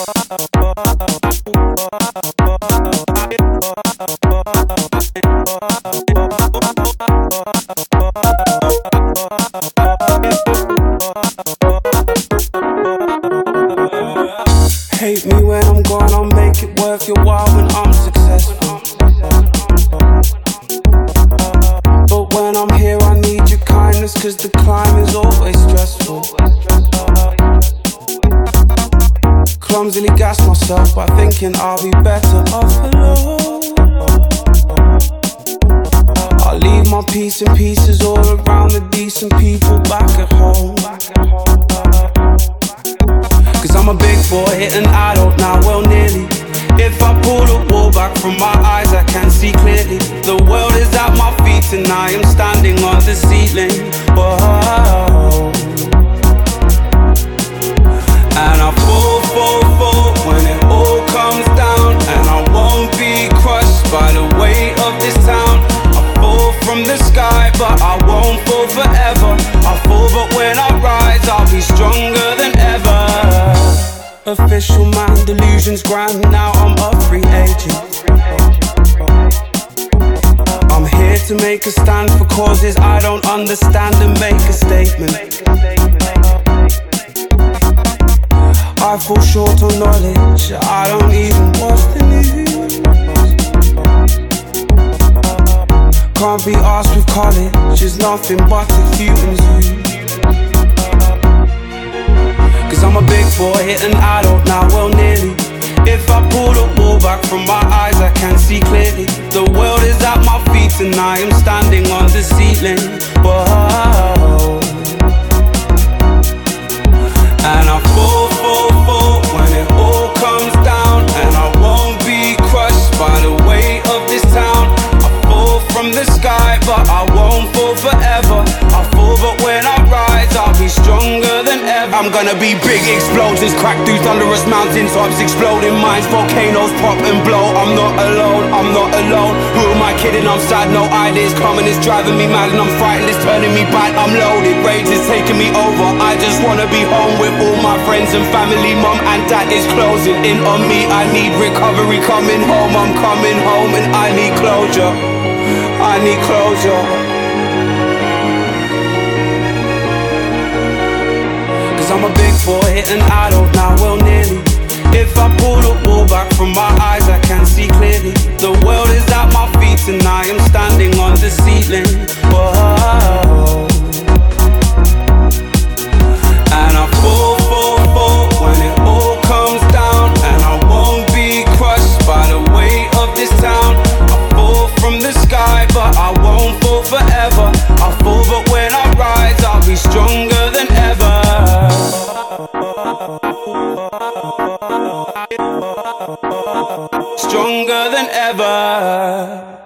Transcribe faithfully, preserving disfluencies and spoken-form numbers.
Hate me when I'm gone, I'll make it worth your while when I'm successful. But when I'm here I need your kindness, cause the climb is always stressful. Clumsily gas myself by thinking I'll be better off alone. I'll leave my peace in pieces all around the decent people back at home. Cause I'm a big boy hitting adult now, well nearly. If I pull the wall back from my eyes I can see clearly. The world is at my feet and I am standing on the ceiling. Whoa. And I fall, fall, fall when it all comes down. And I won't be crushed by the weight of this town. I fall from the sky but I won't fall forever. I fall but when I rise I'll be stronger than ever. Official man, delusions grand, now I'm a free agent. I'm here to make a stand for causes I don't understand and make a statement. I fall short on knowledge, I don't even watch the news. Can't be asked with college, it's nothing but a human zoo. Cause I'm a big boy hitting adult now, well nearly. If I pull the wall back from my eyes I can see clearly. The world is at my feet and I am standing on the ceiling. Whoa. And I fall, fall, fall when it all comes down. And I won't be crushed by the weight of this town. I fall from the sky but I won't fall forever. I fall but when I rise I'll be stronger than ever. I'm gonna be big explosions, crack through thunderous mountain tops, exploding minds, volcanoes pop and blow. I'm not alone, I'm not alone. Who am I kidding? I'm sad, no ideas coming, it's driving me mad and I'm frightened, it's turning me bad. I'm loaded, rage is taking me over. I just wanna be home with all my friends and family. Mum and dad is closing in on me. I need recovery, coming home, I'm coming home and I need closure. I need closure. Cause I'm a big boy hitting adult now, well nearly. If I pull the wall back from my eyes I can see clearly. The world is at my feet and I am standing on the ceiling. Whoa. And I fall, fall, fall when it all comes down. And I won't be crushed by the weight of this town. I fall from the sky but I won't fall forever. I fall but when I rise I'll be stronger than ever. Stronger than ever.